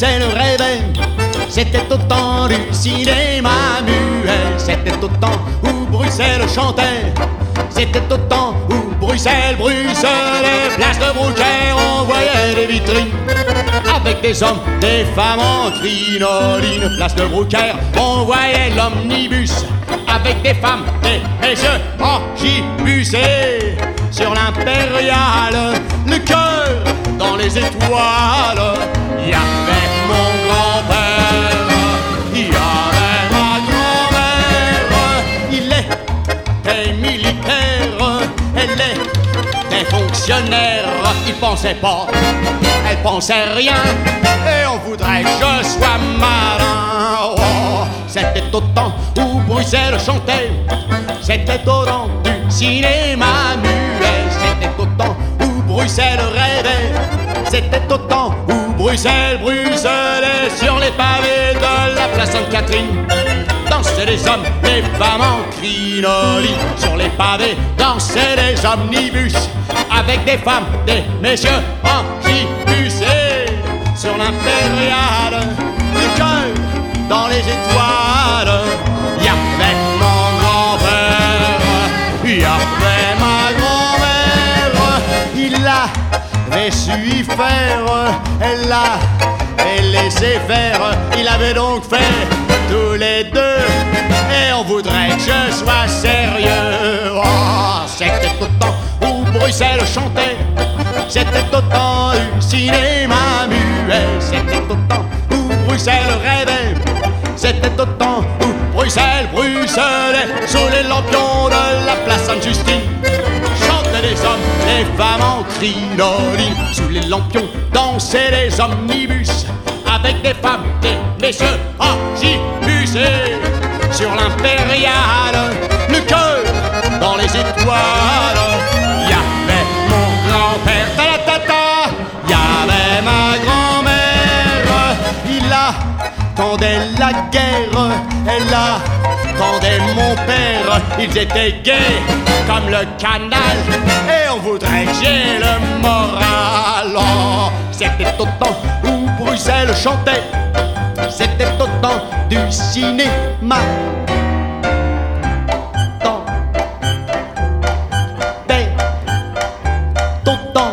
Bruxelles rêvait. C'était au temps du cinéma muet. C'était au temps où Bruxelles chantait. C'était au temps où Bruxelles, place de Brouckère, on voyait des vitrines avec des hommes, des femmes en crinoline. Place de Brouckère, on voyait l'omnibus avec des femmes, des messieurs en gibus. Et sur l'impériale, le cœur dans les étoiles, il y avait mon grand-père, il y avait ma grand-mère. Il était militaire, elle était fonctionnaire. Il pensait pas, elle pensait rien, et on voudrait que je sois marin. Oh, c'était au temps où Bruxelles chantait. C'était au temps du cinéma muet. C'était au temps où Bruxelles rêvait. C'était au temps où Bruxelles sur les pavés de la place Sainte-Catherine. Dansaient les hommes, les femmes en crinoline. Sur les pavés dansaient les omnibus avec des femmes, des messieurs en gibus. Et sur l'impériale, le cœur dans les étoiles, il y avait mon grand-père, il y avait ma grand-mère. Il avait su y faire, elle laissé faire. Il avait donc fait tous les deux, et on voudrait que je sois sérieux. Oh, c'était au temps où Bruxelles chantait. C'était au temps du cinéma muet. C'était au temps où Bruxelles rêvait. C'était au temps où Bruxelles sous les lampions de la place Sainte-Justine. Chantaient les hommes, les femmes en crinoline. Sous les lampions dansaient les omnibus avec des femmes, des messieurs en gibus. Et sur l'impériale, le cœur dans les étoiles, il y avait mon grand-père, ta-la-ta-ta. Il y avait ma grand-mère. Il attendait la guerre, elle attendait mon père. Ils étaient gais comme le canal, et on voudrait que j'ai le moral. Oh, c'était au temps où Bruxelles chantait. C'était au temps du cinéma. Au temps